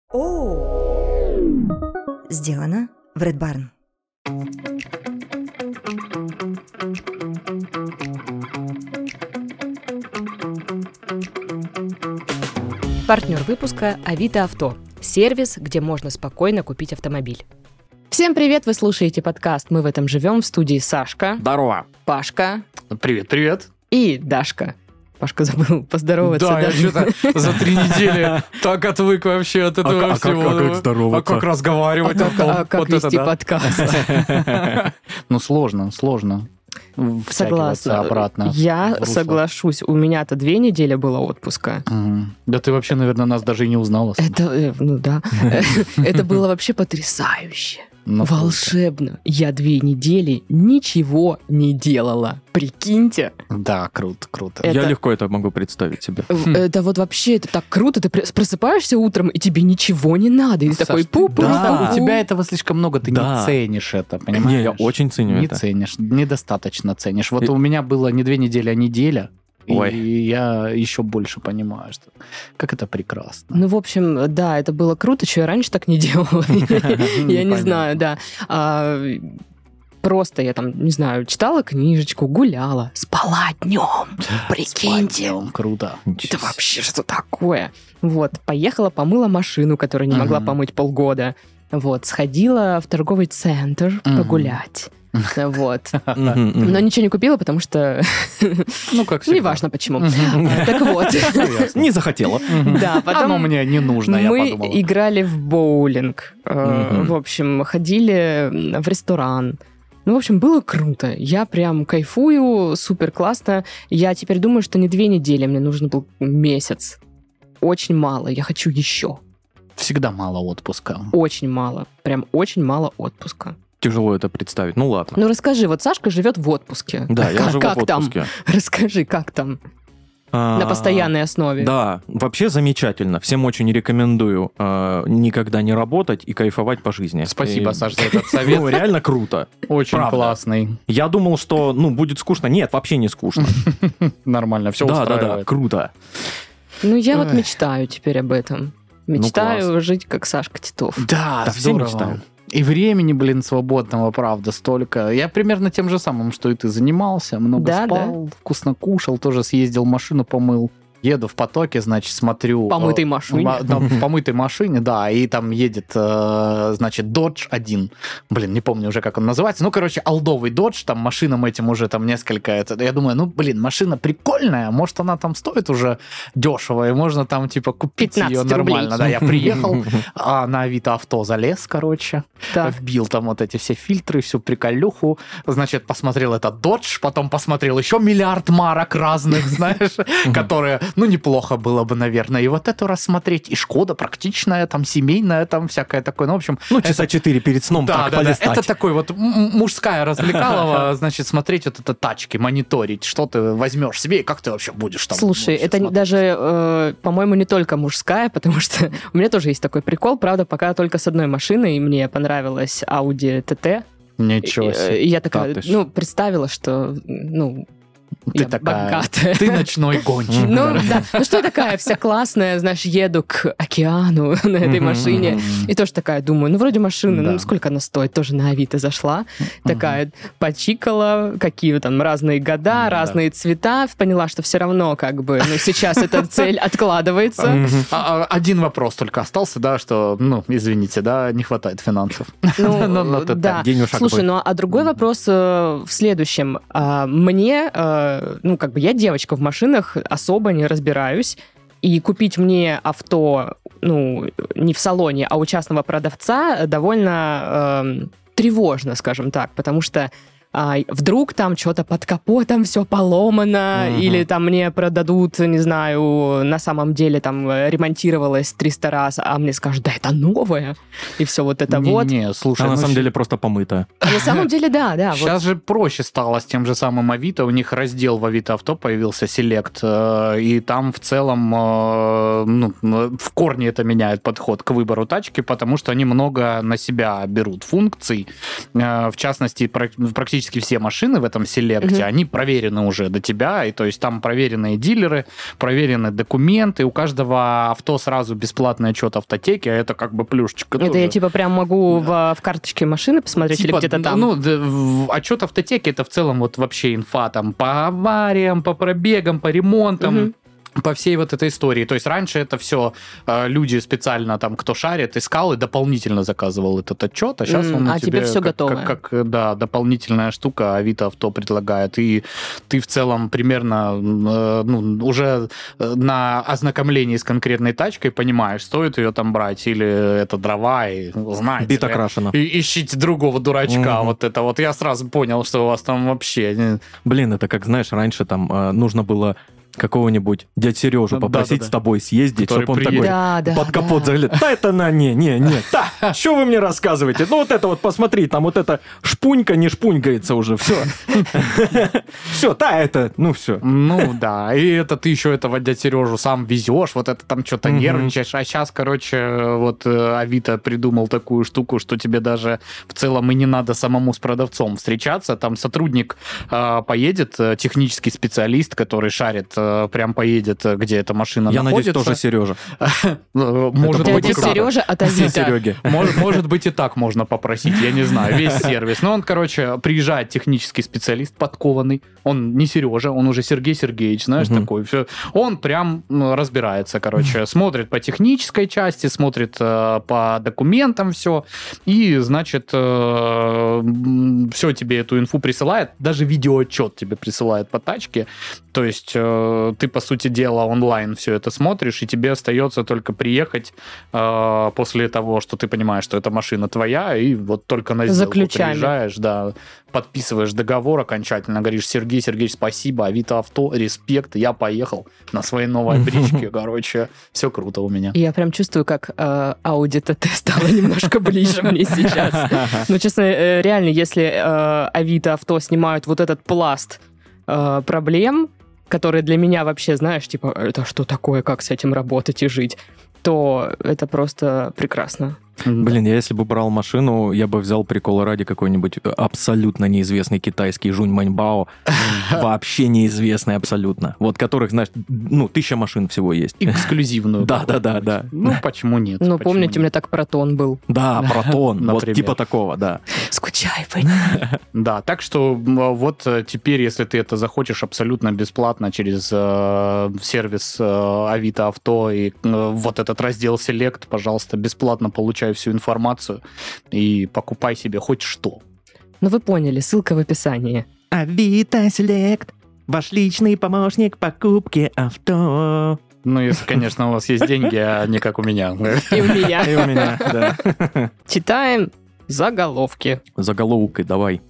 Сделано в Red Barn. Партнер выпуска «Авито Авто» – сервис, где можно спокойно купить автомобиль. Всем привет, вы слушаете подкаст «Мы в этом живем», в студии Сашка. Здорово. Пашка. Привет. И Дашка. Пашка забыл поздороваться. Да, я что-то за 3 недели так отвык вообще от этого всего. Как здороваться? А как разговаривать? Как вести подкаст? Ну, сложно. Согласна. Обратно. Я соглашусь. У меня-то 2 недели было отпуска. Да ты вообще, наверное, нас даже и не узнала. Это, да. Это было вообще потрясающе. Волшебно. Я 2 недели ничего не делала. Прикиньте. Да, круто. Я легко это могу представить себе. Это вот вообще, это так круто. Ты просыпаешься утром, и тебе ничего не надо. И ты такой пу-пу. Да, у тебя этого слишком много, ты не ценишь это, понимаешь? Не, я очень ценю это. Не ценишь, недостаточно ценишь. Вот у меня было не 2 недели, а неделя. Ой. И я еще больше понимаю, что как это прекрасно. Ну, в общем, да, это было круто, что я раньше так не делала. Я не знаю, да. Просто я там, не знаю, читала книжечку, гуляла, спала днем. Прикиньте. Круто. Это вообще что такое? Вот, поехала, помыла машину, которую не могла помыть полгода. Вот, сходила в торговый центр погулять. Вот. Но ничего не купила, потому что... Ну, как всегда. Неважно почему. Так вот. Не захотела. Да, потом... Оно мне не нужно, я подумала. Мы играли в боулинг. В общем, ходили в ресторан. Ну, в общем, было круто. Я прям кайфую, супер классно. Я теперь думаю, что не 2 недели, мне нужен был месяц. Очень мало, я хочу еще. Всегда мало отпуска. Очень мало. Прям очень мало отпуска. Тяжело это представить. Ну ладно. Ну расскажи, вот Сашка живет в отпуске. Да, я живу в отпуске. Там? Расскажи, как там? На постоянной основе. Да, вообще замечательно. Всем очень рекомендую никогда не работать и кайфовать по жизни. Спасибо, Саш, за этот совет. Ну, реально круто. Очень Правда. классный. Я думал, что, будет скучно. Нет, вообще не скучно. Нормально, все устраивает. Да, круто. Ну, я вот мечтаю теперь об этом. Мечтаю класс. жить, как Сашка Титов. Да, Да, все здорово. мечтают. И времени, свободного, правда, столько. Я примерно тем же самым, что и ты, занимался, много спал, вкусно кушал, тоже съездил, машину помыл. Еду в потоке, значит, смотрю... Помытой машине. В помытой машине, да, и там едет, значит, Dodge 1. Блин, не помню уже, как он называется. Ну, короче, олдовый Dodge, там машинам этим уже там несколько... Я думаю, машина прикольная, может, она там стоит уже дешево, и можно там, типа, купить ее нормально. Да, я приехал, на Авито Авто залез, короче, вбил там вот эти все фильтры, всю приколюху, значит, посмотрел этот Dodge, потом посмотрел еще миллиард марок разных, знаешь, которые... Ну, неплохо было бы, наверное, и вот эту рассмотреть. И Шкода практичная, там, семейная, там, всякое такое. Ну, в общем... Часа 4 перед сном так полистать. Это такой вот мужская развлекалова, значит, смотреть вот это тачки, мониторить, что ты возьмешь себе и как ты вообще будешь там... Слушай, это смотреть. Даже, по-моему, не только мужская, потому что у меня тоже есть такой прикол, правда, пока только с одной машиной, и мне понравилась Audi TT. Ничего себе. И я такая, представила, что, Ты я такая, богатая. Ты ночной гонщик. Ну, да. Ну, что я такая вся классная, знаешь, еду к океану на этой машине. И тоже такая думаю, вроде машины, сколько она стоит? Тоже на Авито зашла. Такая почикала, какие там разные года, разные цвета. Поняла, что все равно как бы, сейчас эта цель откладывается. Один вопрос только остался, да, что, извините, да, не хватает финансов. Да. Слушай, а другой вопрос в следующем. Мне... я девочка в машинах, особо не разбираюсь. И купить мне авто, не в салоне, а у частного продавца довольно тревожно, скажем так, потому что вдруг там что-то под капотом все поломано, или там мне продадут, не знаю, на самом деле там ремонтировалось 300 раз, а мне скажут, да, это новое, и все вот это вот. Не, слушай, на самом деле просто помыто. На самом деле, да. Сейчас же проще стало с тем же самым Авито, у них раздел в Авито Авто появился, Select, и там в целом, в корне это меняет подход к выбору тачки, потому что они много на себя берут функций, в частности, практически практически все машины в этом селекте, они проверены уже до тебя, и то есть там проверенные дилеры, проверены документы, у каждого авто сразу бесплатный отчет автотеки, а это как бы плюшечка. Это тоже. Я типа прям могу в карточке машины посмотреть типа, или где-то там? Ну, отчет автотеки это в целом вот вообще инфа там по авариям, по пробегам, по ремонтам. По всей вот этой истории. То есть раньше это все люди специально там, кто шарит, искал и дополнительно заказывал этот отчет, а сейчас он тебе все готово. Как дополнительная штука Авито Авто предлагает. И ты в целом примерно уже на ознакомлении с конкретной тачкой понимаешь, стоит ее там брать или это дрова, и знаете. Бита крашена. И ищите другого дурачка. Вот это вот. Я сразу понял, что у вас там вообще... Блин, это как, знаешь, раньше там нужно было какого-нибудь дядь Сережу попросить с тобой съездить, чтобы он такой под капот заглянул. Да это не. Что вы мне рассказываете? Ну вот это вот посмотри, там вот эта шпунька не шпунькается уже, все. Все, это, все. Ну да, и это ты еще этого дядь Сережу сам везешь, вот это там что-то нервничаешь, а сейчас, короче, вот Авито придумал такую штуку, что тебе даже в целом и не надо самому с продавцом встречаться, там сотрудник поедет, технический специалист, который шарит, прям поедет, где эта машина находится. Я надеюсь, тоже Сережа. Может быть, и Сережа от Авито. Может быть, и так можно попросить, я не знаю, весь сервис. Но он, короче, приезжает технический специалист подкованный, он не Сережа, он уже Сергей Сергеевич, знаешь, такой. Все. Он прям разбирается, короче, смотрит по технической части, смотрит по документам все, и, значит, все тебе эту инфу присылает, даже видеоотчет тебе присылает по тачке, то есть ты, по сути дела, онлайн все это смотришь, и тебе остается только приехать после того, что ты понимаешь, что эта машина твоя, и вот только на сделку приезжаешь, да, подписываешь договор окончательно, говоришь: Сергей Сергеевич, спасибо, Авито Авто, респект, я поехал на своей новой бричке, короче, все круто у меня. Я прям чувствую, как Audi TT стала немножко ближе мне сейчас. Ну, честно, реально, если Авито Авто снимают вот этот пласт проблем, которые для меня вообще, знаешь, типа, это что такое, как с этим работать и жить, то это просто прекрасно. Блин, я если бы брал машину, я бы взял прикола ради какой-нибудь абсолютно неизвестный китайский Жунь Маньбао, вообще неизвестный абсолютно, вот которых, знаешь, 1000 машин всего есть. Эксклюзивную. Да. Ну, почему нет? Ну, помните, у меня так Протон был. Да, Протон, вот типа такого, да. Скучай по ней. Да, так что вот теперь, если ты это захочешь абсолютно бесплатно через сервис Авито Авто и вот этот раздел Select, пожалуйста, бесплатно получай всю информацию и покупай себе хоть что. Ну, вы поняли, ссылка в описании. Авито Select, ваш личный помощник покупки авто. Ну, если, конечно, у вас есть деньги, а не как у меня. И у меня. И у меня, да. Читаем заголовки. Заголовкой давай.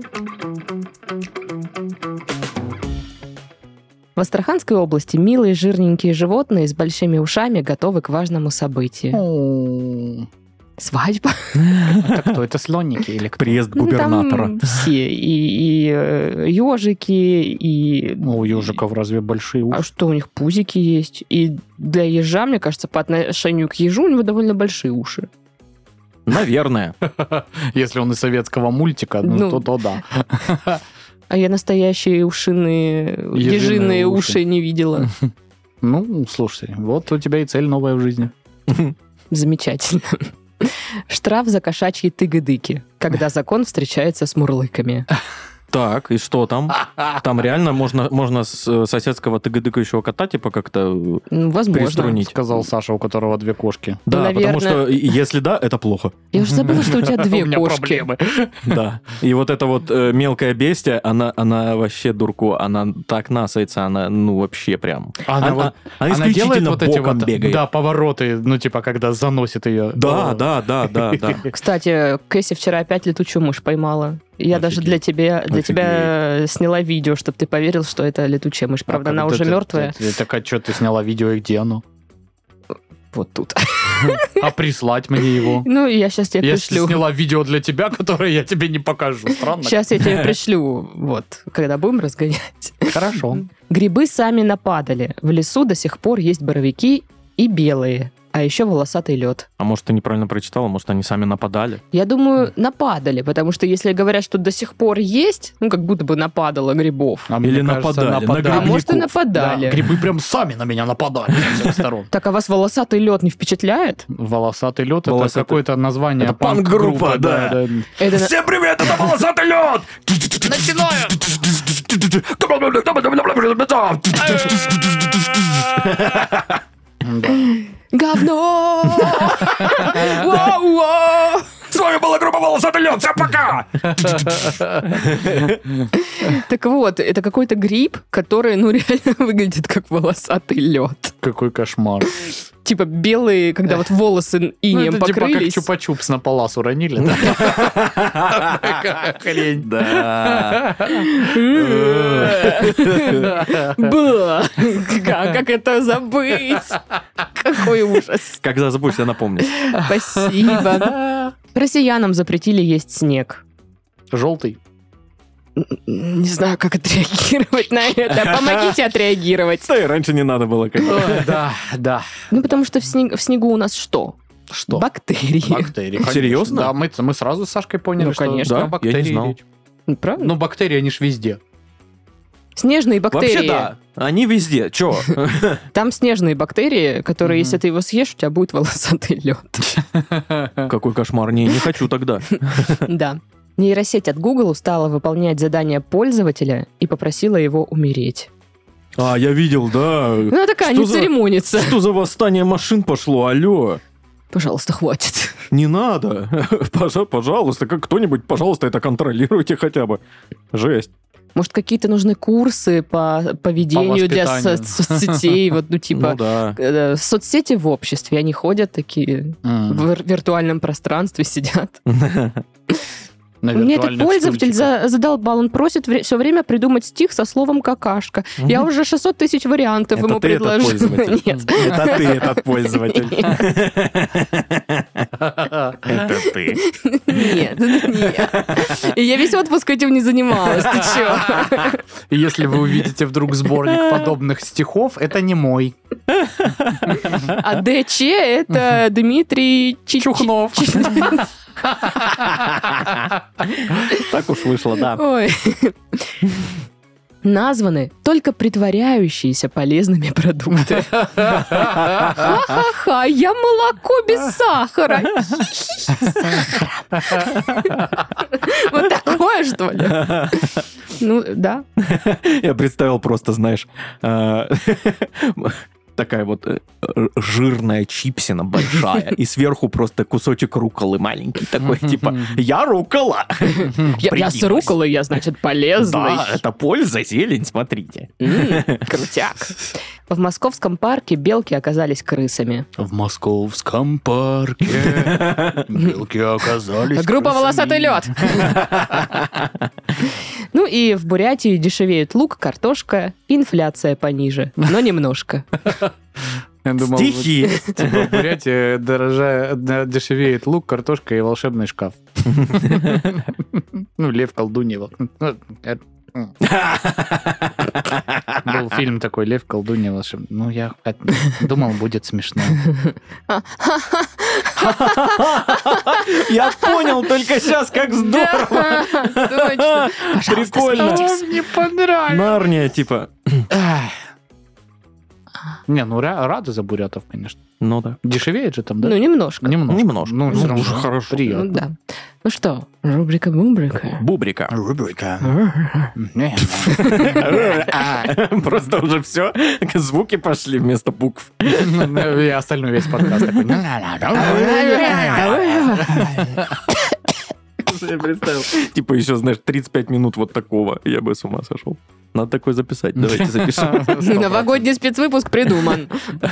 В Астраханской области милые жирненькие животные с большими ушами готовы к важному событию. Свадьба? Это кто? Это слоники или кто? Приезд губернатора. Там все. И ежики, и... У ежиков разве большие уши? А что, у них пузики есть? И для ежа, мне кажется, по отношению к ежу у него довольно большие уши. Наверное. Если он из советского мультика, то да. А я настоящие ежиные уши не видела. Ну, слушай, вот у тебя и цель новая в жизни. Замечательно. Штраф за кошачьи тыгыдыки, когда закон встречается с мурлыками. Так, и что там? Там реально можно с соседского тыгыдыкающего кота типа как-то приструнить. Сказал Саша, у которого 2 кошки. Да, наверное... потому что если да, это плохо. Я уже забыла, что у тебя 2 кошки. Проблемы. Да. И вот эта вот мелкая бестия, она вообще дурку, она так насается, она вообще прям... Она исключительно вот эти боком бегает. Да, повороты, типа когда заносит ее. Да. Кстати, Кэсси вчера опять летучую мышь поймала. Я даже для тебя сняла видео, чтобы ты поверил, что это летучая мышь. Правда, она уже мертвая. Так, а что ты сняла видео, и где оно? Вот тут. А прислать мне его? Ну, я сейчас тебе пришлю. Я сняла видео для тебя, которое я тебе не покажу. Странно. Сейчас я тебе пришлю, когда будем разгонять. Хорошо. Грибы сами нападали. В лесу до сих пор есть боровики и белые. а еще волосатый лед. А может, ты неправильно прочитала, может, они сами нападали? Я думаю, нападали, потому что если говорят, что до сих пор есть, ну, как будто бы нападало грибов. Или нападали. А может, и нападали. Да, грибы прям сами на меня нападали со всех сторон. Так, а вас волосатый лед не впечатляет? Волосатый лед — это какое-то название панк-группа, да. Всем привет, это волосатый лед! Начинаем! Говно! С вами была группа «Волосатый лед». Всем пока! Так вот, это какой-то гриб, который, ну, реально выглядит как волосатый лед. Какой кошмар. Типа белые, когда вот волосы инеем покрылись. Типа как чупа-чупс на палас уронили. Такая хрень. Да. Как это забыть? Какой ужас. Когда забудешь, я напомню. Спасибо. Россиянам запретили есть снег. Желтый. Не знаю, как отреагировать на это. Помогите отреагировать. Да и раньше не надо было. Да. Ну, потому что в снегу у нас что? Что? Бактерии. Серьезно? Да, мы сразу с Сашкой поняли, что конечно. Я не знал. Правда? Но бактерии, они ж везде. Снежные бактерии. Вообще да, они везде. Чё? Там снежные бактерии, которые, если ты его съешь, у тебя будет волосатый лед. Какой кошмар. Не хочу тогда. Да. Нейросеть от Google стала выполнять задания пользователя и попросила его умереть. А, я видел, да. Ну, она такая, не церемонится. Что за восстание машин пошло, алло? Пожалуйста, хватит. Не надо. Пожалуйста, как кто-нибудь, пожалуйста, это контролируйте хотя бы. Жесть. Может, какие-то нужны курсы по поведению для соцсетей? Вот, ну, типа, соцсети в обществе, они ходят такие, в виртуальном пространстве сидят. У меня этот пользователь задолбал, он просит все время придумать стих со словом «какашка». Я уже 600 тысяч вариантов ему предложил. Нет. Это ты этот пользователь. Это ты. Нет. Я весь отпуск этим не занималась, ты чё? Если вы увидите вдруг сборник подобных стихов, это не мой. А ДЧ — это Дмитрий Чухнов. Так уж вышло, да. Ой. Названы только притворяющиеся полезными продукты. Ха-ха-ха, я молоко без сахара. Вот такое, что ли? Ну, да. Я представил просто, знаешь, такая вот жирная чипсина большая, и сверху просто кусочек рукколы маленький, такой, типа, я руккола. Я с рукколой, я, значит, полезный. Да, это польза, зелень, смотрите. Крутяк. В московском парке белки оказались крысами. В московском парке белки оказались Группа «Волосатый лед». Ну и в Бурятии дешевеют лук, картошка, инфляция пониже, но немножко. Я думал, стихи. В Бурятии дешевеет лук, картошка и волшебный шкаф. Ну, лев, колдунья. Был фильм такой «Лев, колдунья, волшебный». Ну, я думал, будет смешно. Я понял только сейчас, как здорово. Точно. Прикольно. Мне понравилось. Нарния, типа. Не, ну рады за бурятов, конечно. Ну да. Дешевеет же там, да? Ну, немножко. Немножко. Ну, все равно хорошо. приятно. Ну, да. Ну что, рубрика-бубрика. Бубрика. Рубрика. Просто уже все, звуки пошли вместо букв. И остальной весь подкаст такой. Я представил. Типа еще, знаешь, 35 минут вот такого. Я бы с ума сошел. Надо такое записать. Давайте запишем. Новогодний спецвыпуск придуман.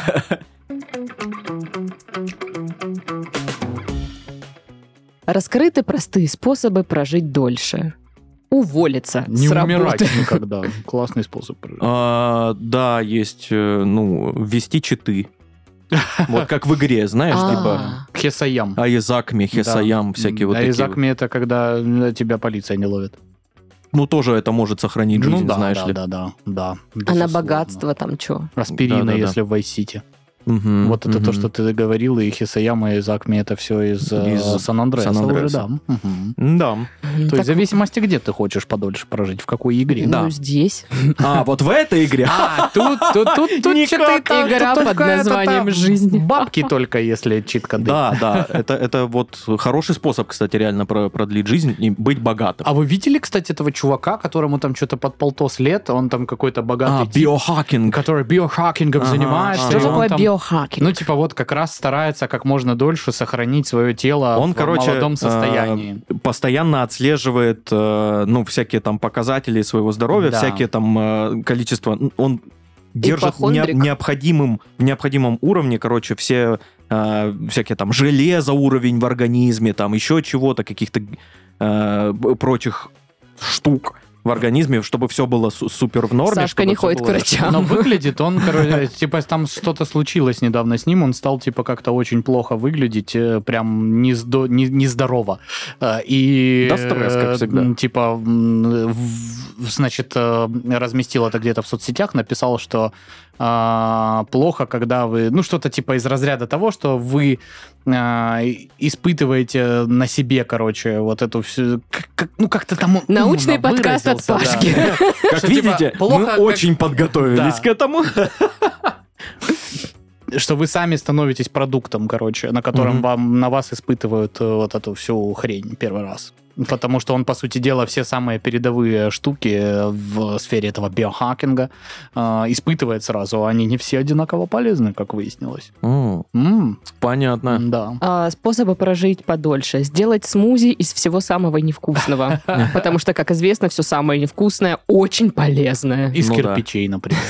Раскрыты простые способы прожить дольше. Уволиться Не с умирать работы. никогда. Классный способ прожить. Да, есть, ввести читы. Вот как в игре, знаешь, типа... Хесаям. Аизакми, Хесаям, всякие вот такие. Аизакми — это когда тебя полиция не ловит. Ну, тоже это может сохранить жизнь, знаешь ли. Да. А на богатство там что? Аспирина, Да. если в Vice City. Вот это то, что ты говорил, и Хисаяма, и Изакми, это все из Сан-Андреаса уже, да. Да. То есть в зависимости, где ты хочешь подольше прожить, в какой игре. Ну, здесь. Вот в этой игре. Тут что-то игра под названием «Жизнь». Бабки только, если чит-коды. Да. Это вот хороший способ, кстати, реально продлить жизнь и быть богатым. А вы видели, кстати, этого чувака, которому там что-то под 150 лет, он там какой-то богатый тип, биохакинг. который биохакингом занимается. Что такое биохакинг? Ну, типа, вот как раз старается как можно дольше сохранить свое тело в молодом состоянии. Постоянно отслеживает, всякие там показатели своего здоровья, всякие там количество... Он держит в необходимом уровне, короче, все всякие там железо уровень в организме, там еще чего-то, каких-то прочих штук в организме, чтобы все было супер в норме. Сашка не ходит к врачам. Но выглядит он, короче, типа там что-то случилось недавно с ним, он стал типа как-то очень плохо выглядеть, прям нездорово. И да, стресс, как всегда. Типа, значит, разместил это где-то в соцсетях, написал, что плохо, когда вы... Ну, что-то типа из разряда того, что вы испытываете на себе, короче, вот эту всю... как-то там... Научный подкаст от Пашки. Как видите, мы очень подготовились к этому. Что вы сами становитесь продуктом, короче, на котором на вас испытывают вот эту всю хрень первый раз. Потому что он, по сути дела, все самые передовые штуки в сфере этого биохакинга испытывает сразу. Они не все одинаково полезны, как выяснилось. Понятно. Да. Способы прожить подольше. Сделать смузи из всего самого невкусного. Потому что, как известно, все самое невкусное очень полезное. Из кирпичей, например.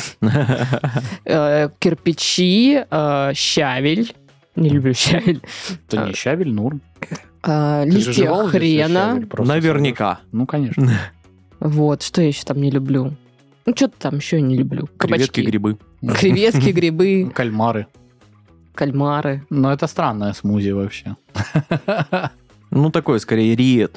Кирпичи, щавель. Не люблю щавель. Это не щавель, норм. Листья хрена. Наверняка. Ну, конечно. Вот, что я еще там не люблю? Ну, что-то там еще не люблю. Креветки, грибы. Креветки, грибы. Кальмары. Но это странное смузи вообще. Ну, такое, скорее, риет.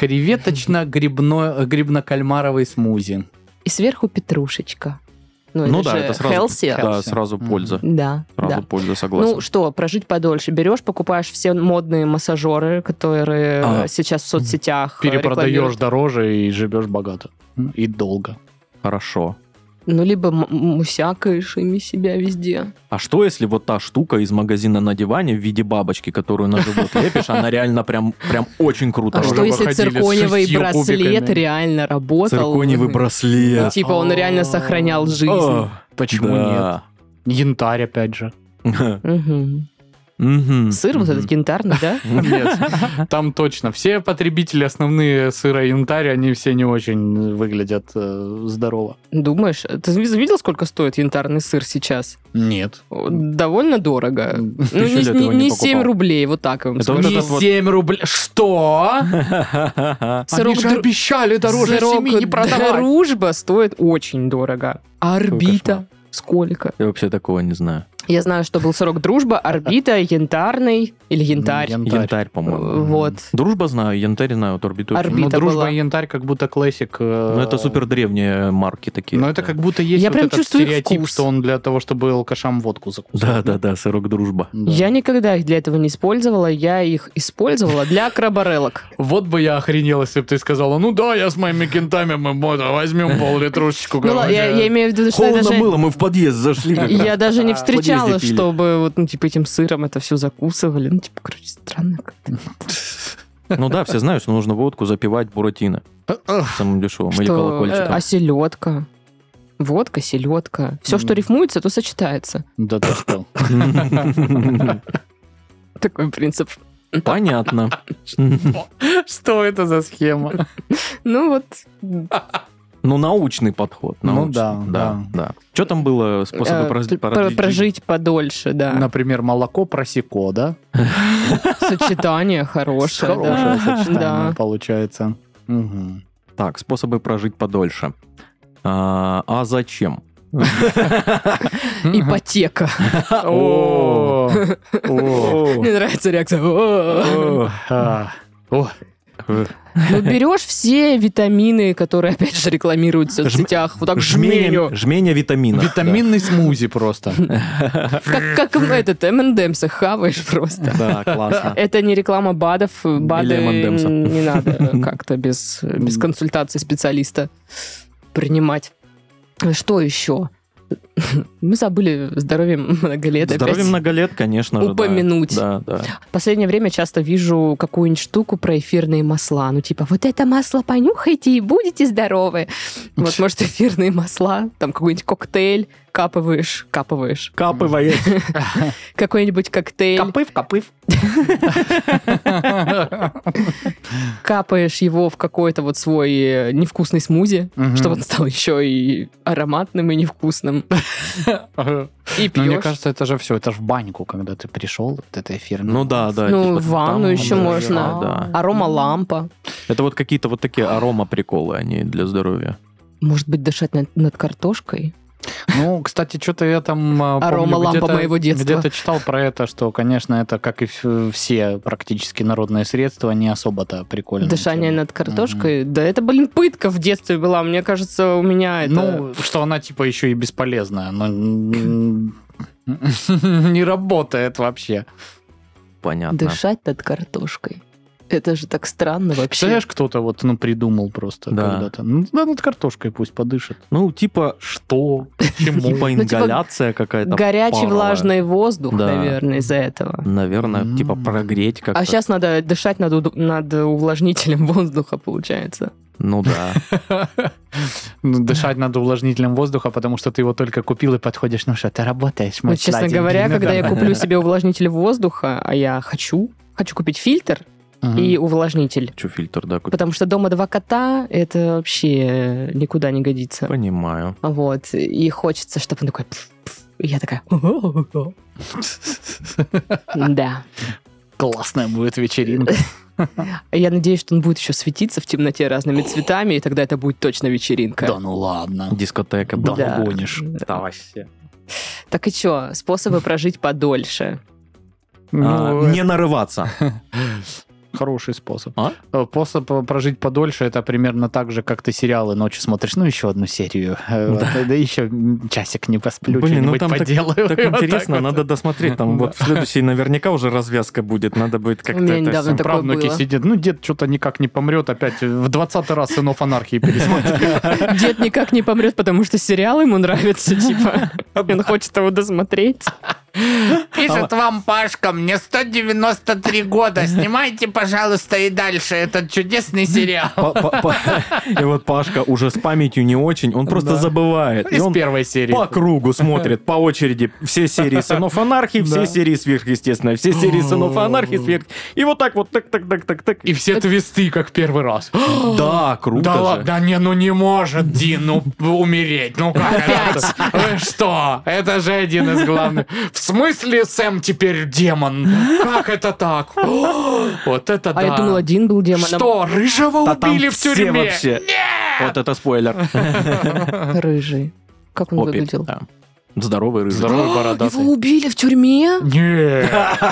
Креветочно-грибно-кальмаровый смузи. И сверху петрушечка. Ну да, это сразу, healthy. Да, сразу польза. Да. Сразу польза, согласен. Ну что, прожить подольше. Берешь, покупаешь все модные массажеры, которые сейчас в соцсетях перепродаешь дороже и живешь богато. И долго. Хорошо. Ну, либо мусякаешь ими себя везде. А что, если вот та штука из магазина на диване в виде бабочки, которую на живот лепишь, она реально прям очень круто. А что, если циркониевый браслет реально работал? Циркониевый браслет. Типа он реально сохранял жизнь. Почему нет? Янтарь, опять же. Сыр вот этот янтарный, да? Нет, там точно. Все потребители основные сыра янтарь, они все не очень выглядят здорово. Думаешь? Ты видел, сколько стоит янтарный сыр сейчас? Нет. Довольно дорого. Ну, не 7 рублей, вот так вам скажу. Не 7 рублей. Что? Они же обещали дороже 7 не продавать. Дружба стоит очень дорого. А орбита сколько? Я вообще такого не знаю. Я знаю, что был сырок «Дружба», орбита, янтарный или янтарь. Янтарь, по-моему. Вот. «Дружба» знаю, янтарь знаю, вот орбиту. Орбита «Дружба» была. и янтарь как будто классик. Ну, это супер древние марки такие. Но это как будто есть я вот прям этот стереотип, что он для того, чтобы алкашам водку закусывать. Да, сырок «Дружба». Да. Я никогда их для этого не использовала, я их использовала для краборелок. Вот бы я охренел, если бы ты сказала, ну да, я с моими кентами, мы возьмем пол-литрушечку. Ну, я имею в виду, что холодно было, мы в подъезд зашли. Я даже не встречала, чтобы вот, ну, типа, этим сыром это все закусывали. Ну, типа, короче, странно как-то. Ну да, все знают, что нужно водку запивать буратино. Самым дешевым. Или колокольчиком. А селедка? Водка, селедка. Все, что рифмуется, то сочетается. Да ты что? Такой принцип. Понятно. Что это за схема? Ну вот... Ну, научный подход. Ну да. Что там было? Способы прожить подольше, да. Например, молоко просеко, да? Сочетание хорошее. Хорошее сочетание получается. Так, способы прожить подольше. А зачем? Ипотека. Мне нравится реакция. Ну, берешь все витамины, которые, опять же, рекламируются в соцсетях, вот так жменю. Жменя витаминов. Витаминный смузи просто. Как этот M&M's хаваешь просто. Да, классно. Это не реклама БАДов. БАДы не надо как-то без консультации специалиста принимать. Что еще? Мы забыли здоровье многолет. Здоровье многолет, конечно же. Упомянуть. Да. В последнее время часто вижу какую-нибудь штуку про эфирные масла. Ну, типа, вот это масло понюхайте и будете здоровы. Вот, может, эфирные масла, там какой-нибудь коктейль капываешь. Капываешь. Какой-нибудь коктейль. Капыв. Капаешь его в какой-то вот свой невкусный смузи, чтобы он стал еще и ароматным, и невкусным. И пьешь. Мне кажется, это же все, это же в баньку, когда ты пришел, вот это эфирное. Ну да. Ну, в ванну еще можно. Аромалампа. Это вот какие-то вот такие арома-приколы, они для здоровья. Может быть, дышать над картошкой? Ну, кстати, что-то я там арома-лампа моего детства. Где-то читал про это, что, конечно, это, как и все практически народные средства, не особо-то прикольно. Дышание над картошкой? Да это, пытка в детстве была. Мне кажется, у меня это... Ну, что она, типа, еще и бесполезная. Но не работает вообще. Понятно. Дышать над картошкой. Это же так странно вообще. Представляешь, кто-то вот, придумал просто когда-то. Ну, над картошкой пусть подышит. Ну, типа... Что? Почему? Типа ингаляция какая-то. Горячий влажный воздух, наверное, из-за этого. Наверное, типа прогреть как-то. А сейчас надо дышать над увлажнителем воздуха, получается. Ну да. Дышать над увлажнителем воздуха, потому что ты его только купил и подходишь, ну что, ты работаешь, мой сладенький. Честно говоря, когда я куплю себе увлажнитель воздуха, а я хочу купить фильтр, и увлажнитель. Что фильтр, да? Потому что дома 2 кота, это вообще никуда не годится. Понимаю. Вот. И хочется, чтобы он такой... И я такая... Да. Классная будет вечеринка. Я надеюсь, что он будет еще светиться в темноте разными цветами, и тогда это будет точно вечеринка. Да ну ладно. Дискотека. Да, гонишь. Да, вообще. Так и что? Способы прожить подольше. Не нарываться. Хороший способ. Способ прожить подольше, это примерно так же, как ты сериалы ночью смотришь. Ну, еще одну серию. Да еще часик не посплю, что-нибудь поделаю. Так интересно, надо досмотреть. Там вот в следующей наверняка уже развязка будет. Надо будет как-то это... Правнуки сидят. Ну, дед что-то никак не помрет. Опять в 20-й раз «Сынов анархии» пересмотрел. Дед никак не помрет, потому что сериал ему нравится, типа. Он хочет его досмотреть. Пишет вам Пашка, мне 193 года, снимайте, пожалуйста, и дальше этот чудесный сериал. И вот Пашка уже с памятью не очень, он просто забывает. Из первой серии. По кругу смотрит, по очереди, все серии «Сынов анархии», все серии «Сверхъестественное», все серии «Сынов анархии», и вот так вот, так. И все твисты, как первый раз. Да, круто да же. Ладно, ну не может Дин умереть, ну как это? Вы что? Это же один из главных. В смысле Сэм теперь демон? Как это так? Вот это да. А я думала, Дин был демоном. Что, Рыжего убили в тюрьме? Нет! Вот это спойлер. Рыжий. Как он выглядел? Здоровый рыжий. Здоровый бородатый. Его убили в тюрьме? Нет.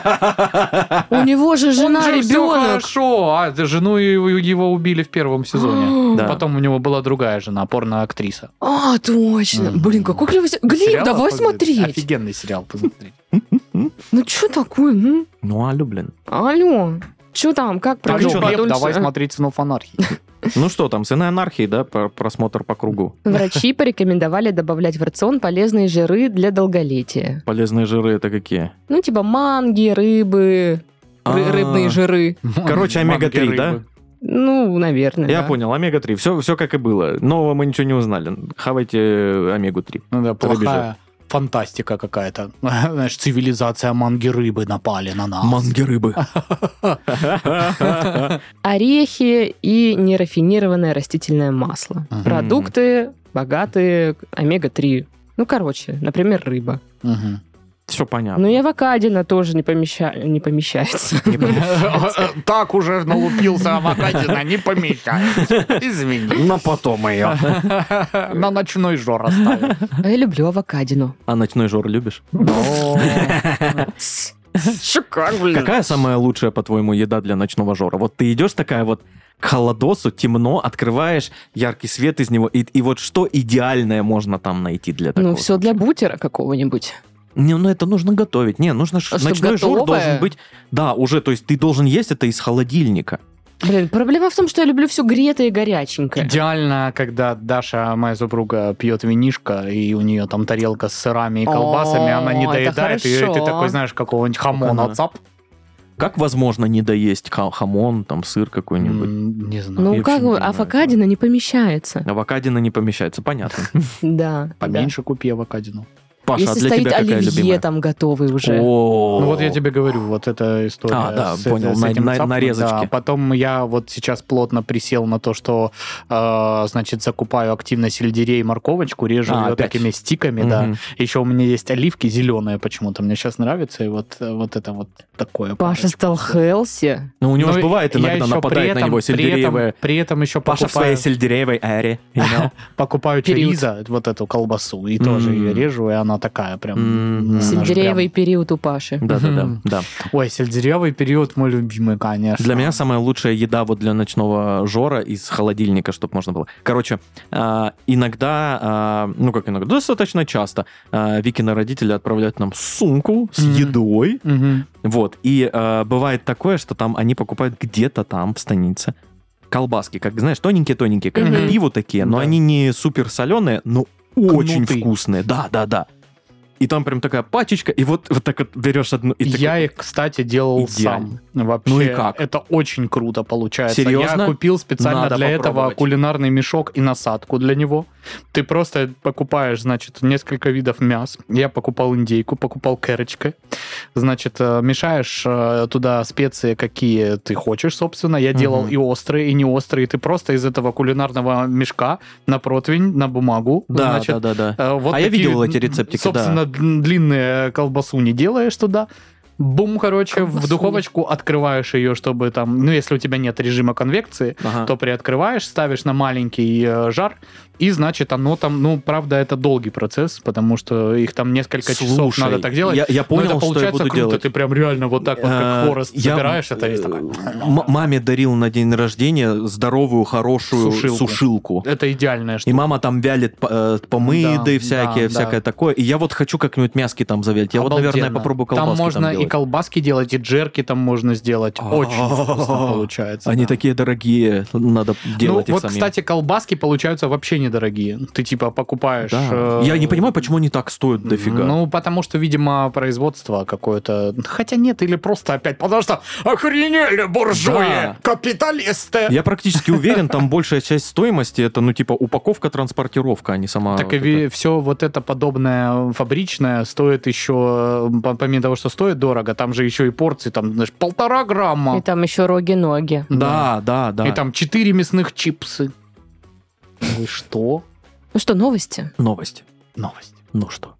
У него же жена, ребенок. Хорошо. Жену его убили в первом сезоне. Потом у него была другая жена, порно-актриса. А, точно. Блин, какой клевый сериал. Глеб, давай смотреть. Офигенный сериал, посмотреть. Ну, что такое? Ну, алло, блин. Алло. Что там? Как прожить подольше? Давай смотреть «Сынов анархии». Ну что там, «Сыны анархии», да, просмотр по кругу. Врачи порекомендовали добавлять в рацион полезные жиры для долголетия. Полезные жиры это какие? Ну, типа манги, рыбы, рыбные жиры. Короче, омега-3, да? Ну, наверное, Я понял, омега-3. Все как и было. Нового мы ничего не узнали. Хавайте омегу-3. Ну да, плохая фантастика какая-то. Знаешь, цивилизация манги-рыбы напали на нас. Манги-рыбы. Орехи и нерафинированное растительное масло. Продукты, богатые омега-3. Ну, короче, например, рыба. Все понятно. Ну и авокадина тоже не помещается. Так уже налупился авокадина, не помещается. Извини. Но потом ее. На ночной жор оставим. Я люблю авокадину. А ночной жор любишь? Шикарно, блин. Какая самая лучшая, по-твоему, еда для ночного жора? Вот ты идешь такая вот к холодосу, темно, открываешь яркий свет из него, и вот что идеальное можно там найти для такого? Ну, все для бутера какого-нибудь. Не, ну это нужно готовить. Не, нужно ночной жор должен быть... Да, уже, то есть ты должен есть это из холодильника. Блин, проблема в том, что я люблю все гретое и горяченькое. Идеально, когда Даша, моя супруга, пьет винишко, и у нее там тарелка с сырами и колбасами, она не доедает, и ты такой, знаешь, какого-нибудь хамона, цап. Как возможно не доесть хамон, там сыр какой-нибудь? Не знаю. Ну, как авокадина не помещается. Авокадина не помещается, понятно. Да. Поменьше купи авокадину. Паша, если а для стоит тебя какая оливье любимая? там готовый уже. Ну вот я тебе говорю, вот эта история понял, с этим цапом, нарезочки. да. Потом я вот сейчас плотно присел на то, что, значит, закупаю активно сельдерей и морковочку, режу ее такими стиками, да. Еще у меня есть оливки зеленые почему-то, мне сейчас нравится, и вот это вот такое. Паша стал хелси. Ну, у него же бывает иногда нападает на него сельдереевая. При этом еще Паша в своей сельдереевой эре. Покупаю чоризо, вот эту колбасу, и тоже ее режу, и она такая прям... Сельдереевый период у Паши. Да. Ой, сельдереевый период мой любимый, конечно. Для меня самая лучшая еда вот для ночного жора из холодильника, чтобы можно было. Короче, иногда, достаточно часто Викины родители отправляют нам сумку с едой. Вот. И бывает такое, что там они покупают где-то там в станице колбаски, как, знаешь, тоненькие-тоненькие, как к пиву такие, но они не супер соленые, но очень вкусные. Да. И там прям такая пачечка, и вот так вот берешь одну. И я их, кстати, делал сам. Вообще, ну и как? Это очень круто получается. Серьезно? Я купил специально для этого кулинарный мешок и насадку для него. Ты просто покупаешь, значит, несколько видов мяс. Я покупал индейку, покупал кэрочкой. Значит, мешаешь туда специи, какие ты хочешь, собственно. Я делал и острые, и не острые. Ты просто из этого кулинарного мешка на противень, на бумагу. Да. Вот я видел эти рецептики, собственно, длинные колбасу не делаешь туда. Бум, короче, колбасу. В духовочку открываешь ее, чтобы там... Ну, если у тебя нет режима конвекции, то приоткрываешь, ставишь на маленький жар, и, значит, оно там... Ну, правда, это долгий процесс, потому что их там несколько часов надо так делать. Я понял, это получается что я буду круто. Делать. Ты прям реально вот так вот, как хворост, забираешь это и такой... Маме дарил на день рождения здоровую, хорошую сушилку. Это идеальная штука. И мама там вялит помыды всякое такое. И я вот хочу как-нибудь мяски там завялить. Я вот, наверное, попробую колбаски там можно делать. И колбаски делать, и джерки там можно сделать. Очень вкусно получается. Они такие дорогие, надо делать их вот, самим. Кстати, колбаски получаются вообще недорогие. Ты типа покупаешь... Я не понимаю, почему они так стоят дофига. Ну, потому что, видимо, производство какое-то... Хотя нет, или просто опять, потому что охренели буржуи, капиталисты. Я практически уверен, там большая часть стоимости это, ну, типа, упаковка, транспортировка, а не сама... Так и все вот это подобное фабричное стоит еще, помимо того, что стоит дорого, там же еще и порции, там, знаешь, 1,5 грамма. И там еще роги-ноги. Да. И там 4 мясных чипсы. Вы что? Ну что, новости? Новости. Ну что?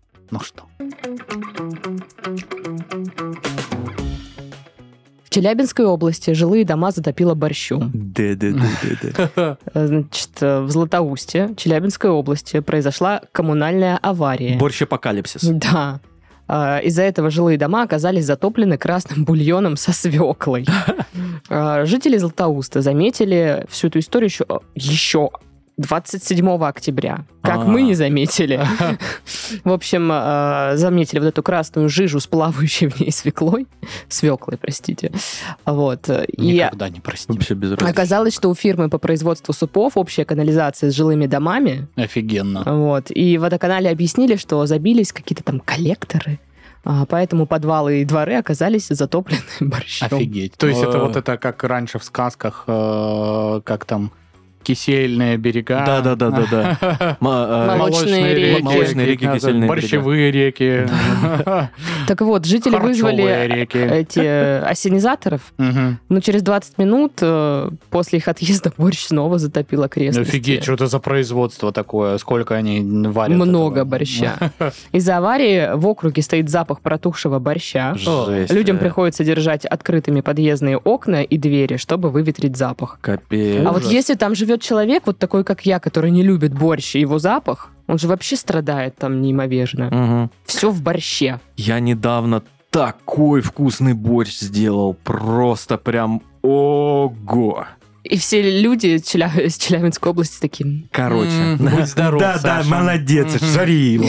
В Челябинской области жилые дома затопило борщом. Да. Значит, в Златоусте, Челябинской области, произошла коммунальная авария. Борщ-апокалипсис. Да. Из-за этого жилые дома оказались затоплены красным бульоном со свеклой. Жители Златоуста заметили всю эту историю еще 27 октября. Как мы не заметили. В общем, заметили вот эту красную жижу с плавающей в ней свеклой. Свеклой, простите. Вот. Никогда не простим. Вообще без разницы. Оказалось, что у фирмы по производству супов общая канализация с жилыми домами. Офигенно. Вот. И в водоканале объяснили, что забились какие-то там коллекторы. Поэтому подвалы и дворы оказались затоплены борщом. Офигеть. То есть это вот это как раньше в сказках, как там кисельные берега. Да. Молочные реки. Молочные реки, кисельные борщевые реки. Так вот, жители вызвали эти ассенизаторов, но через 20 минут после их отъезда борщ снова затопил окрестности. Офигеть, что это за производство такое? Сколько они варят? Много борща. Из-за аварии в округе стоит запах протухшего борща. Жесть. Людям приходится держать открытыми подъездные окна и двери, чтобы выветрить запах. Капец. А вот если там живет человек, вот такой, как я, который не любит борщ и его запах, он же вообще страдает там неимоверно. Все в борще. Я недавно такой вкусный борщ сделал. Просто прям ого. И все люди из Челябинской области такие... Короче. Будь здоров, Да, молодец, жари его.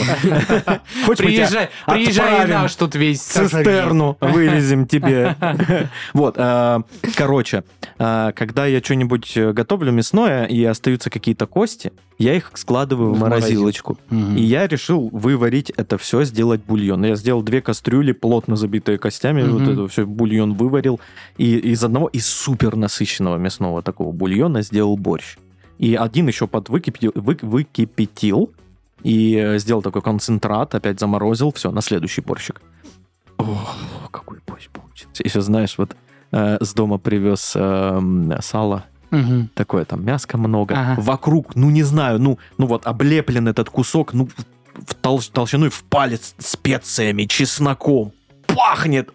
Приезжай наш тут весь. Цистерну вывезем тебе. Вот, короче, когда я что-нибудь готовлю мясное, и остаются какие-то кости, я их складываю в морозилочку. И я решил выварить это все, сделать бульон. Я сделал 2 кастрюли, плотно забитые костями, вот это все, бульон выварил. И из одного, из супер насыщенного мясного такого бульона сделал борщ. И один еще выкипятил, и сделал такой концентрат, опять заморозил, все, на следующий борщик. О, какой борщ получился. Еще, знаешь, вот с дома привез сало, такое там мяско много, вокруг, не знаю, вот облеплен этот кусок, в толщиной в палец специями, чесноком, пахнет.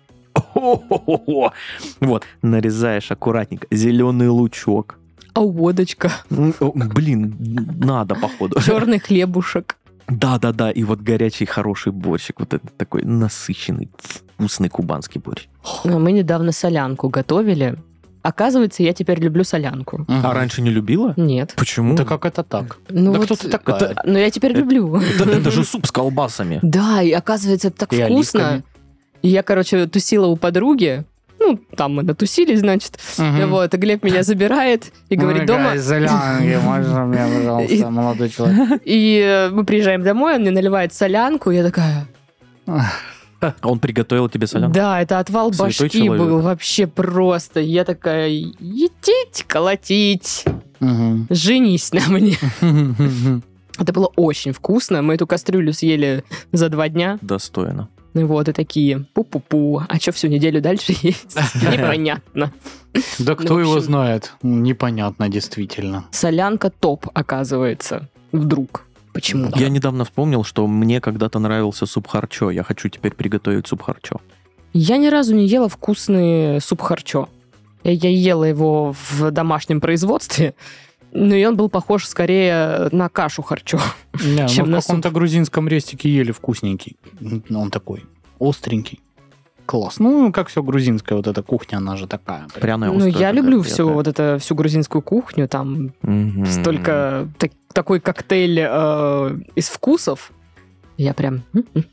Вот, нарезаешь аккуратненько, зеленый лучок. А водочка? Блин, надо, походу. Черный хлебушек. Да, и вот горячий хороший борщик, вот этот такой насыщенный, вкусный кубанский борщ. Мы недавно солянку готовили. Оказывается, я теперь люблю солянку. А раньше не любила? Нет. Почему? Да как это так? Да кто ты такая? Но я теперь люблю. Это же суп с колбасами. Да, и оказывается, это так вкусно. И я, тусила у подруги. Там мы натусились, значит. Вот, и Глеб меня забирает и говорит, дома... солянки, можно мне, пожалуйста, молодой человек? И мы приезжаем домой, он мне наливает солянку, и я такая... Он приготовил тебе солянку? Да, это отвал башки был вообще просто. Я такая, етить, колотить, женись на мне. Это было очень вкусно. Мы эту кастрюлю съели за 2 дня. Достойно. Вот, и такие, пу-пу-пу. А что всю неделю дальше есть? Непонятно. Да кто его знает? Непонятно, действительно. Солянка топ, оказывается. Вдруг. Почему? Я недавно вспомнил, что мне когда-то нравился суп харчо. Я хочу теперь приготовить суп харчо. Я ни разу не ела вкусный суп харчо. Я ела его в домашнем производстве, но и он был похож скорее на кашу харчо, чем на суп. В каком-то грузинском рестике ели вкусненький. Он такой остренький. Класс. Как все грузинское, вот эта кухня, она же такая. Пряная, острая. Я люблю всю грузинскую кухню, там столько... Такой коктейль из вкусов. Я прям...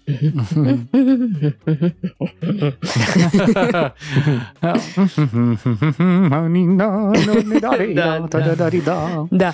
Да.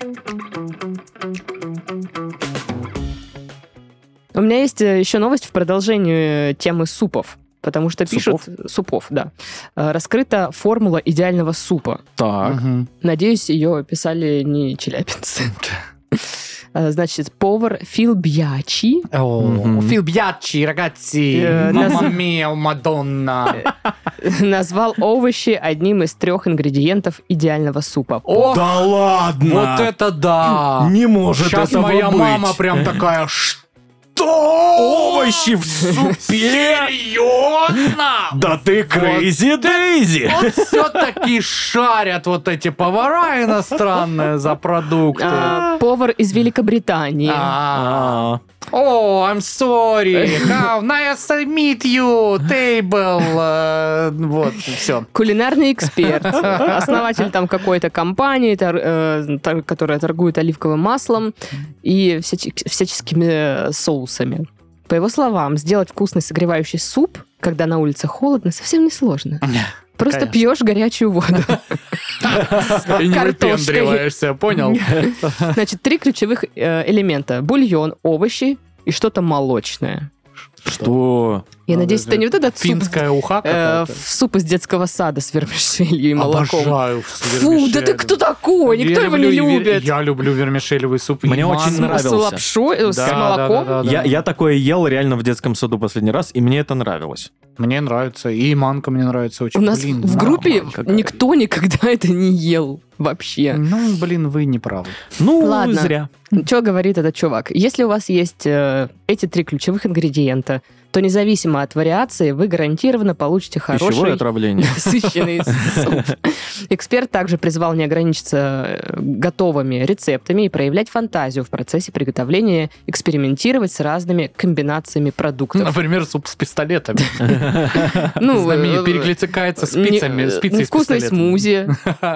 У меня есть еще новость в продолжении темы супов. Потому что пишут... Супов, да. Раскрыта формула идеального супа. Так. Надеюсь, ее писали не челябинцы. Значит, повар Фил Бьячи. Фил Бьячи, ragazzi. Мамма миа, Мадонна. Назвал овощи одним из 3 ингредиентов идеального супа. Да ладно! Вот это да! Не может сейчас этого быть! Сейчас моя мама прям такая... Овощи в супе? Серьезно? Да ты crazy Дейзи! Вот все-таки шарят вот эти повара иностранные за продукты. Повар из Великобритании. I'm sorry. How nice to meet you, table. Вот, все. Кулинарный эксперт. Основатель там какой-то компании, которая торгует оливковым маслом и всяческими соусами. По его словам, сделать вкусный согревающий суп, когда на улице холодно, совсем не сложно. Просто пьешь горячую воду. И не выпендриваешься, понял? Значит, 3 ключевых элемента. Бульон, овощи и что-то молочное. Что? Я надеюсь, это не вот этот финская уха какая-то. Суп из детского сада с вермишелью и молоком. Обожаю Фу, да ты кто такой? Никто его не любит. Я люблю вермишелевый суп. Мне очень нравился. С лапшой, с молоком? Я такое ел реально в детском саду последний раз, и мне это нравилось. Мне нравится, и манка мне нравится очень. У нас в группе никто никогда это не ел вообще. Вы не правы. Ладно. Зря. Что говорит этот чувак? Если у вас есть эти 3 ключевых ингредиента, то независимо от вариации вы гарантированно получите хороший... Пищевое отравление. Насыщенный суп. Эксперт также призвал не ограничиться готовыми рецептами и проявлять фантазию в процессе приготовления, экспериментировать с разными комбинациями продуктов. Например, суп с пистолетами. Перекликается спицами. Вкусный смузи.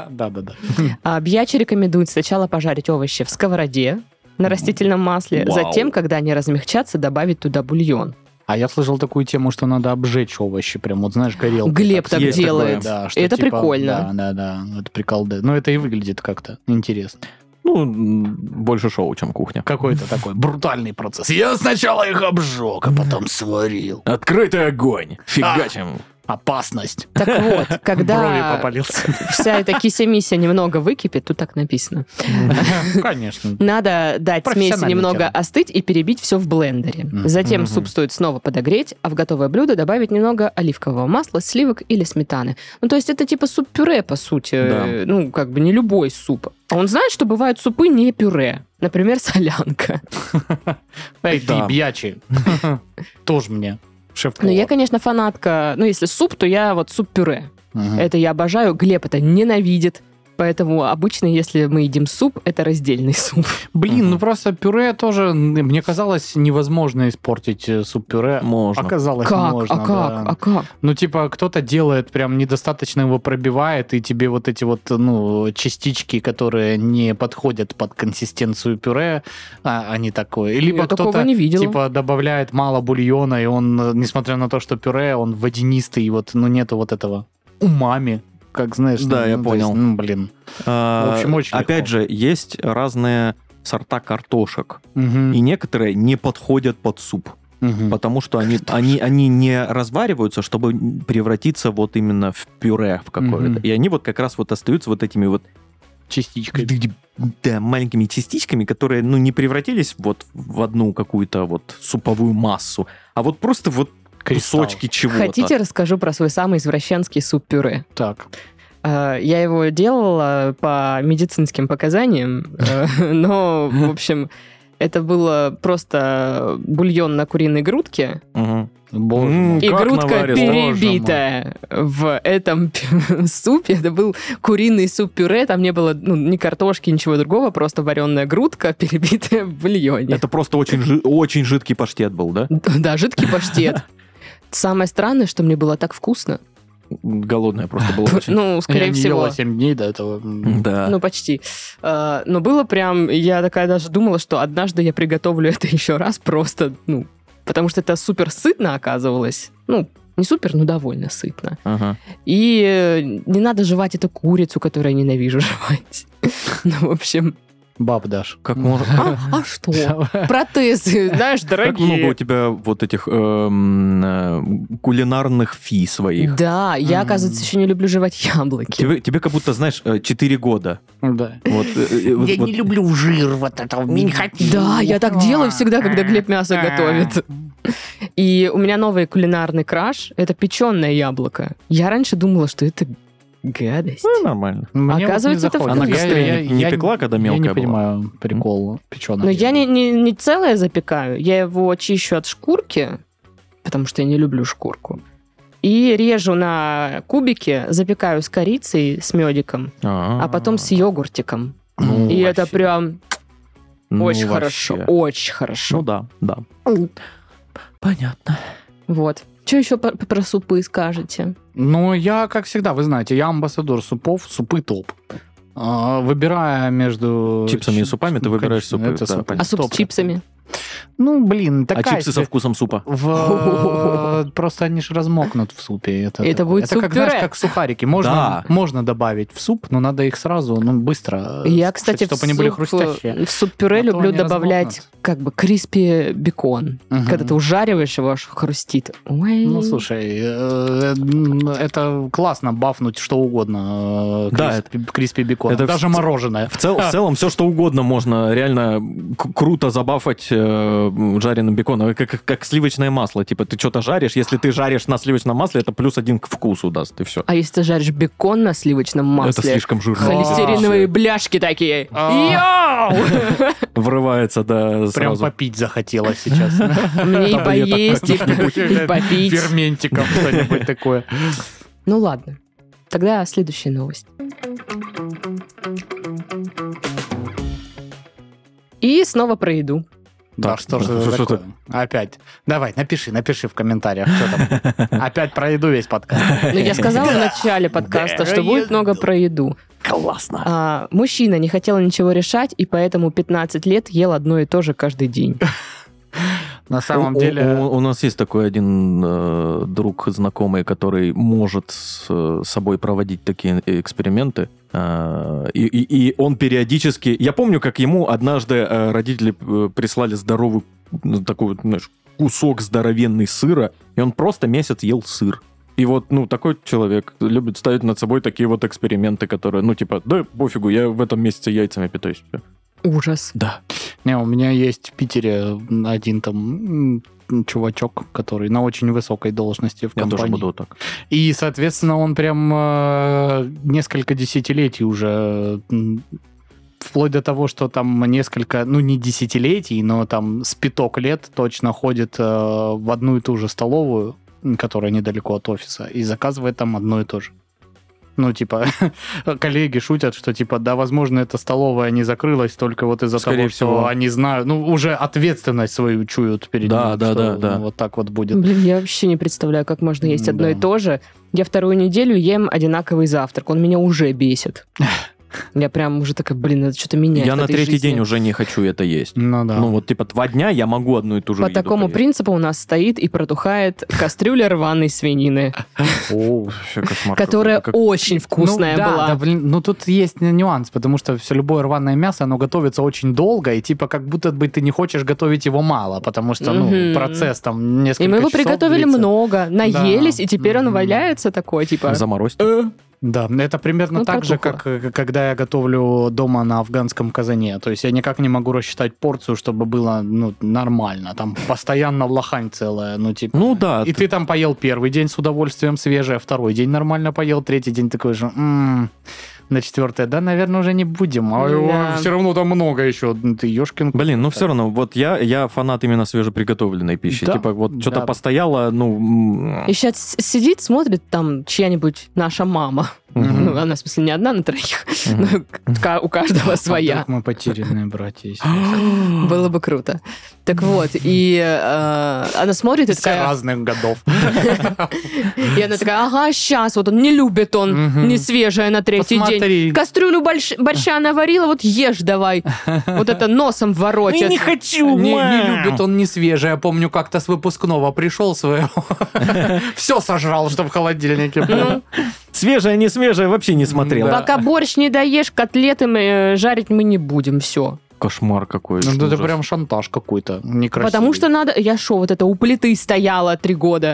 Да. Бьячи рекомендует сначала пожарить овощи в сковороде на растительном масле, затем, когда они размягчатся, добавить туда бульон. А я слышал такую тему, что надо обжечь овощи, прям вот знаешь, горелкой. Глеб так делает. Да, это типа, прикольно. Да, это прикол. Но это и выглядит как-то интересно. Больше шоу, чем кухня. Какой-то такой брутальный процесс. Я сначала их обжег, а потом сварил. Открытый огонь. Фигачим. Опасность. Так вот, когда брови попалился. Вся эта кися-мися немного выкипит, тут так написано. Конечно. Надо дать смеси немного остыть и перебить все в блендере. Затем суп стоит снова подогреть, а в готовое блюдо добавить немного оливкового масла, сливок или сметаны. То есть это типа суп-пюре, по сути. Да. Как бы не любой суп. А он знает, что бывают супы не пюре. Например, солянка. Эй, ты, бьячи. Тоже мне. Я, конечно, фанатка. Если суп, то я вот суп-пюре. Это я обожаю. Глеб это ненавидит. Поэтому обычно, если мы едим суп, это раздельный суп. Блин, просто пюре тоже, мне казалось, невозможно испортить суп-пюре. Можно. Оказалось, как? можно. А как? Кто-то делает, прям недостаточно его пробивает, и тебе вот эти вот, частички, которые не подходят под консистенцию пюре, они такое. Либо кто-то, добавляет мало бульона, и он, несмотря на то, что пюре, он водянистый, и нету вот этого умами. Как знаешь, да, я понял. В общем, очень опять же, есть разные сорта картошек, и некоторые не подходят под суп, потому что они не развариваются, чтобы превратиться вот именно в пюре в какое-то. И они вот как раз вот остаются вот этими вот частичками. Да, маленькими частичками, которые, не превратились вот в одну какую-то вот суповую массу, а вот просто вот кусочки чего-то. Хотите, расскажу про свой самый извращенский суп-пюре? Так. Я его делала по медицинским показаниям, но, в общем, это было просто бульон на куриной грудке, и грудка перебитая в этом супе. Это был куриный суп-пюре, там не было ни картошки, ничего другого, просто вареная грудка, перебитая в бульоне. Это просто очень жидкий паштет был, да? Да, жидкий паштет. Самое странное, что мне было так вкусно. Голодная просто была очень. Скорее всего. Я не ела 7 дней до этого. Да. Почти. Но было прям... Я такая даже думала, что однажды я приготовлю это еще раз просто, потому что это супер сытно оказывалось. Не супер, но довольно сытно. Ага. И не надо жевать эту курицу, которую я ненавижу жевать. В общем... Баб дашь. Как можно? А что? Протезы, знаешь, дорогие. Как много у тебя вот этих кулинарных фи своих. Да, я, оказывается, еще не люблю жевать яблоки. Тебе как будто, знаешь, 4 года. Да. Я не люблю жир вот этого, не хочу. Да, я так делаю всегда, когда Глеб мясо готовит. И у меня новый кулинарный краш — это печеное яблоко. Я раньше думала, что это гадость. Нормально. Оказывается, это вкусно. Она костре не пекла, когда мелкая была? Я не понимаю прикол печеного. Но я не целое запекаю. Я его очищу от шкурки, потому что я не люблю шкурку. И режу на кубики, запекаю с корицей, с медиком, а потом с йогуртиком. И это прям очень хорошо. Очень хорошо. Да. Понятно. Вот. Что еще про супы скажете? Я, как всегда, вы знаете, я амбассадор супов, супы топ. Выбирая между... Чипсами и супами, ты выбираешь супы. А суп с чипсами? Такая... А чипсы со вкусом супа? Просто они же размокнут в супе. Это будет суп-пюре. Это как сухарики. Можно добавить в суп, но надо их сразу, быстро. Я, кстати, чтобы они были хрустящие. В суп-пюре люблю добавлять как бы криспи бекон. Когда ты ужариваешь его, аж хрустит. Ой. Слушай, это классно бафнуть что угодно. Криспи бекон. Даже мороженое. В целом, все что угодно можно реально круто забафать жареным беконом, как сливочное масло. Типа ты что-то жаришь, если ты жаришь на сливочном масле, это +1 к вкусу даст, и все. А если ты жаришь бекон на сливочном масле? Это слишком жирно. Холестериновые бляшки такие. Йоу! Врывается, да, сразу. Прям попить захотелось сейчас. Мне и поесть, и попить. Ферментиком что-нибудь такое. Ну ладно. Тогда следующая новость. И снова про еду. Да, что же такое? Опять. Давай, напиши в комментариях, что там. Опять про еду весь подкаст. Ну, я сказала в начале подкаста, что будет много про еду. Классно. Мужчина не хотел ничего решать, и поэтому 15 лет ел одно и то же каждый день. На самом деле... У нас есть такой один друг, знакомый, который может с собой проводить такие эксперименты. И он периодически... Я помню, как ему однажды родители прислали здоровый такой, знаешь, кусок здоровенный сыра, и он просто месяц ел сыр. И вот, такой человек любит ставить над собой такие вот эксперименты, которые, да пофигу, я в этом месяце яйцами питаюсь. Ужас. Да. Не, у меня есть в Питере один там чувачок, который на очень высокой должности в компании. Я тоже буду так. И, соответственно, он прям несколько десятилетий уже, вплоть до того, что там несколько, не десятилетий, но там с 5 лет точно ходит в одну и ту же столовую, которая недалеко от офиса, и заказывает там одно и то же. Коллеги шутят, что, да, возможно, эта столовая не закрылась только вот из-за того, что они знают, уже ответственность свою чуют перед ним. Да. Вот так вот будет. Блин, я вообще не представляю, как можно есть одно и то же. Я 2-ю неделю ем одинаковый завтрак, он меня уже бесит. Я прям уже такая, надо что-то менять. Я на 3-й день уже не хочу это есть. Ну да. 2 дня я могу одну и ту же По еду такому поесть. принципу у нас стоит и протухает кастрюля рваной свинины. Вообще кошмар. Которая очень вкусная была. Да, тут есть нюанс, потому что все любое рваное мясо, оно готовится очень долго, и как будто бы ты не хочешь готовить его мало, потому что, процесс там несколько часов. И мы его приготовили длится. много, наелись, и теперь он валяется такой, Заморозьте. Да, это примерно так же, как когда я готовлю дома на афганском казане. То есть я никак не могу рассчитать порцию, чтобы было нормально. Там постоянно лохань целая. Да. И ты там поел 1-й день с удовольствием свежее, 2-й день нормально поел, 3-й день такой же... На 4-е, да, наверное, уже не будем. А все равно там много еще. Ты ешкин. Блин, все равно, вот я фанат именно свежеприготовленной пищи. Да. Что-то постояло, И сейчас сидит, смотрит там чья-нибудь наша мама. Она, в смысле, не одна на 3, но у каждого своя. Мы потерянные братья. Было бы круто. Так вот, и она смотрит и такая... разных годов. И она такая, ага, сейчас, вот он не любит он не свежее на 3-й день. Кастрюлю борща наварила, вот ешь давай. Вот это носом воротит. Не хочу, Не любит он не свежее. Я помню, как-то с выпускного пришел своего. Все сожрал, что в холодильнике было. Свежее, не свежее, вообще не смотрел. Пока борщ не доешь, котлеты жарить мы не будем, все. Кошмар какой. Это прям шантаж какой-то, некрасивый. Потому что надо... Я шо, вот это у плиты стояла 3 года.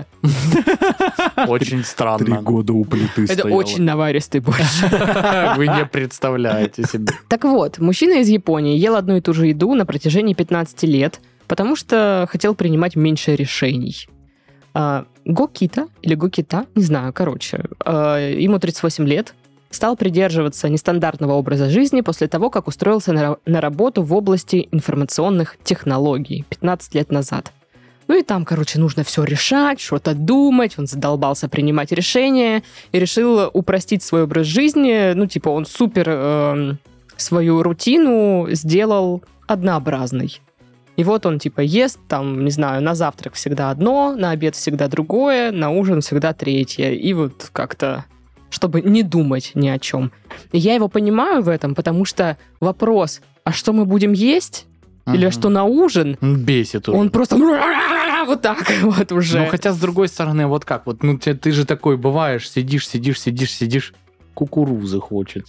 Очень странно. 3 года у плиты стояла. Это очень наваристый борщ. Вы не представляете себе. Так вот, мужчина из Японии ел одну и ту же еду на протяжении 15 лет, потому что хотел принимать меньше решений. Гокита, или Гокита, не знаю, ему 38 лет, стал придерживаться нестандартного образа жизни после того, как устроился на работу в области информационных технологий 15 лет назад. И там, нужно все решать, что-то думать, он задолбался принимать решения и решил упростить свой образ жизни, он супер свою рутину сделал однообразной. И вот он ест, не знаю, на завтрак всегда одно, на обед всегда другое, на ужин всегда 3-е. И вот как-то, чтобы не думать ни о чем. И я его понимаю в этом, потому что вопрос, а что мы будем есть? Или что на ужин? Бесит уже. Он просто вот так вот уже. Хотя, с другой стороны, вот как? Вот, ты же такой бываешь, сидишь. Кукурузы хочется.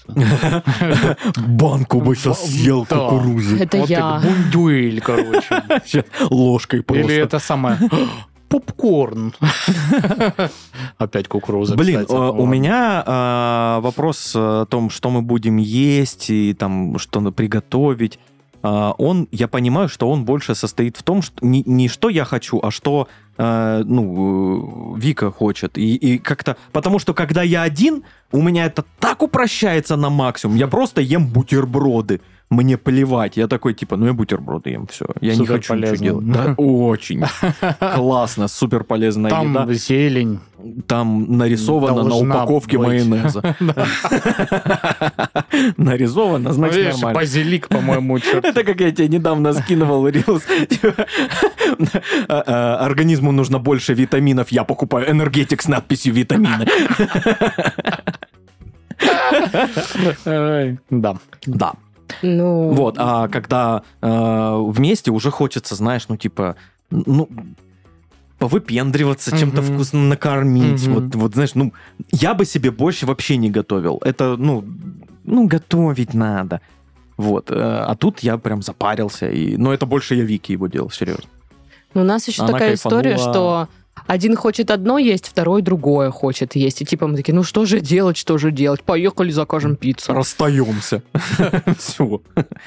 Банку бы сейчас съел кукурузы. Это я. Бундюэль, Ложкой просто. Или это самое... Попкорн. Опять кукуруза. Блин, у меня вопрос о том, что мы будем есть и там что приготовить. я понимаю, что он больше состоит в том, что не что я хочу, а что Вика хочет. И как-то... Потому что когда я один, у меня это так упрощается на максимум. Я просто ем бутерброды. Мне плевать. Я такой, типа, я бутерброды ем, все. Я не хочу ничего делать. Да, очень классно, супер полезная еда. Там зелень. Там нарисовано на упаковке майонеза. Нарисовано, значит, нормально. Базилик, по-моему, черт. Это как я тебе недавно скидывал рилс. Организму нужно больше витаминов. Я покупаю энергетик с надписью «Витамины». Да. Вот, а когда вместе уже хочется, знаешь, повыпендриваться, чем-то вкусно накормить. Вот, знаешь, я бы себе борщ вообще не готовил. Это, готовить надо. Вот, а тут я прям запарился. Но это больше я Вике его делал, серьезно. У нас еще такая история, что один хочет одно есть, второй другое хочет есть. И типа мы такие, что же делать? Поехали, закажем пиццу. Расстаемся. Все.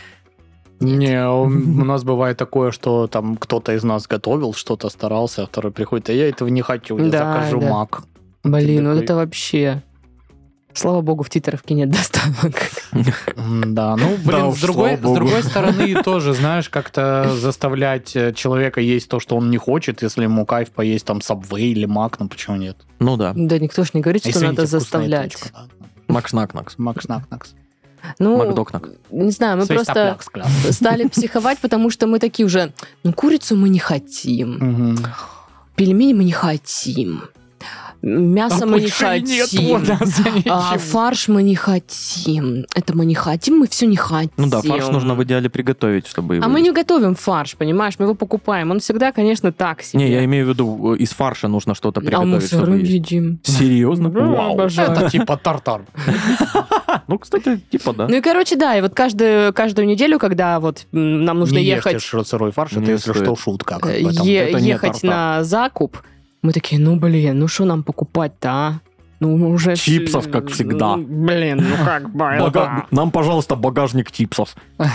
Не, у нас бывает такое, что там кто-то из нас готовил, что-то старался, а второй приходит, а я этого не хочу, я закажу мак. Блин, это вообще... Слава богу, в Титаровке нет доставок. Да, с другой стороны, тоже, знаешь, как-то заставлять человека есть то, что он не хочет, если ему кайф поесть там Subway или Мак, почему нет? Ну да. Да, никто ж не говорит, что надо заставлять. Макшнакнакс. Макшнакнакс. Макдокнак. Не знаю, мы просто стали психовать, потому что мы такие уже, курицу мы не хотим, пельмени мы не хотим. Мясо мы не хотим, фарш мы не хотим. Это мы не хотим, мы все не хотим. Ну да, фарш нужно в идеале приготовить, чтобы его... А мы не готовим фарш, понимаешь? Мы его покупаем. Он всегда, конечно, так себе. Не, я имею в виду, из фарша нужно что-то приготовить. А мы сырым едим. Серьезно? Вау. Это типа тартар. Кстати, типа да. И короче, да, и вот каждую неделю, когда вот нам нужно ехать... Не ешьте сырой фарш, это, если что, шутка. Ехать на закуп, мы такие, что нам покупать-то, а? Уже... Чипсов, как всегда. Как бы... Нам, пожалуйста, багажник чипсов.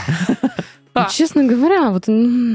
Честно говоря, вот...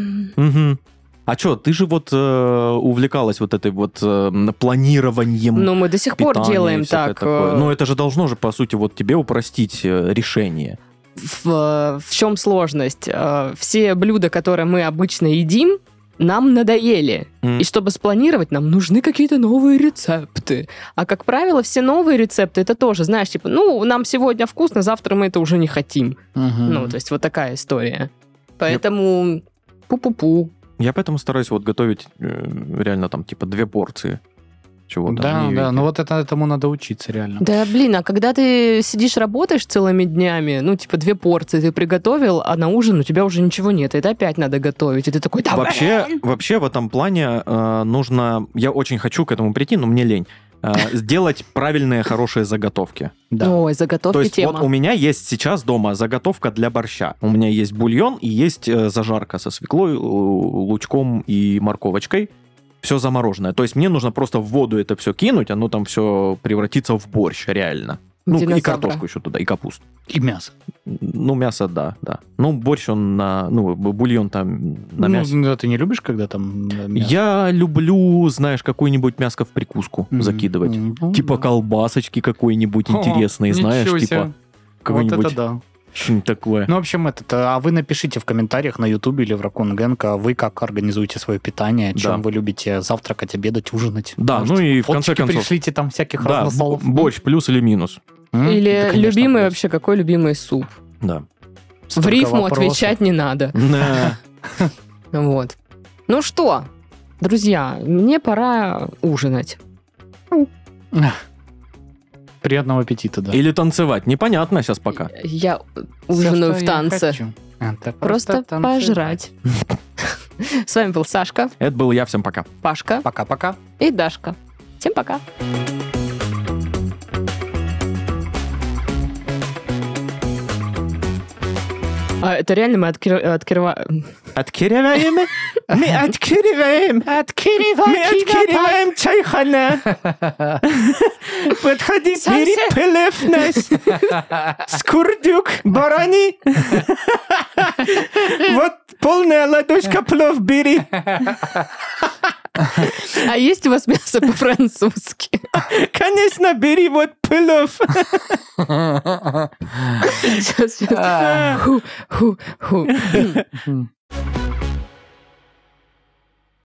А что, ты же увлекалась этой планированием. Мы до сих пор делаем так. Это же должно же, по сути, тебе упростить решение. В чем сложность? Все блюда, которые мы обычно едим, нам надоели. И чтобы спланировать, нам нужны какие-то новые рецепты. А, как правило, все новые рецепты, это тоже, знаешь, типа, нам сегодня вкусно, завтра мы это уже не хотим. То есть вот такая история. Поэтому пу-пу-пу. Я поэтому стараюсь готовить реально 2 порции чего-то. Да, этому надо учиться реально. Да, а когда ты сидишь, работаешь целыми днями, 2 порции ты приготовил, а на ужин у тебя уже ничего нет, и это опять надо готовить, и ты такой... Вообще в этом плане нужно... Я очень хочу к этому прийти, но мне лень. Сделать правильные, хорошие заготовки. Да. Ой, заготовки то есть тема. У меня есть сейчас дома заготовка для борща. У меня есть бульон и есть зажарка со свеклой, лучком и морковочкой. Все замороженное. То есть мне нужно просто в воду это все кинуть, оно там все превратится в борщ, реально. И картошку еще туда, и капусту. И мясо. Мясо, да. Борщ, он бульон там на мясо. Ты не любишь, когда там мясо? Я люблю, знаешь, какое-нибудь мяско в прикуску закидывать. Типа колбасочки какой-нибудь интересные, знаешь, типа какой-нибудь... Вот это да. Что-нибудь такое. В общем, а вы напишите в комментариях на Ютубе или в Raccoon Gang, вы как организуете свое питание, чем вы любите завтракать, обедать, ужинать. Да, и в конце концов... пришлите там всяких разносолов. Борщ плюс или минус. Или да, любимый вообще, какой любимый суп. Да. В рифму отвечать не надо. Вот. Ну что, друзья, мне пора ужинать. Приятного аппетита, да. Или танцевать, непонятно сейчас пока. Я ужинаю в танце. Просто пожрать. С вами был Сашка. Это был я, всем пока. Пашка. Пока-пока. И Дашка. Всем пока. Это реально мы открываем... Открываем? Мы открываем. Мы открываем чайхана. Подходи, бери плов наш. Скурдюк, барани. Вот полная ладошка плов бери. А есть у вас мясо по-французски? Конечно, бери вот плов. Сейчас.